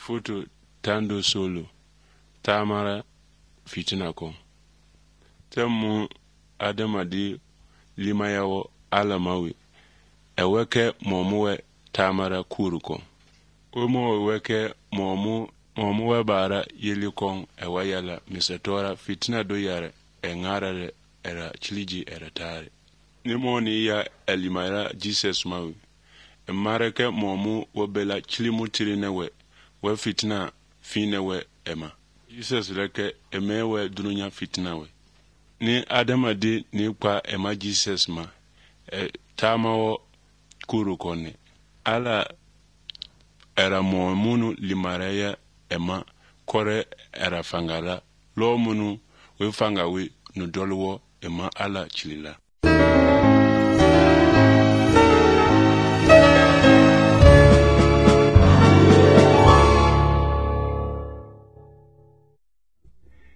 Foto tando solo tamara fitina ko temu adamadi limayawo alamawi eweke momuwe tamara kuruko omo weke momuwe bara yelikon ewayala misetora fitina do yare engarare era chiliji era tare nimoni ya elimara Jesus mawi emareke momu wobela chilimu tirinewe we fitina finewe ema Jesus leke emewe dununya fitina we ni adamadi ni kwa ema Jesus ma tamawo kurukone ala era momunu limaraya ema kore era fangala lo munu we fangawi nudolwo ema ala chilila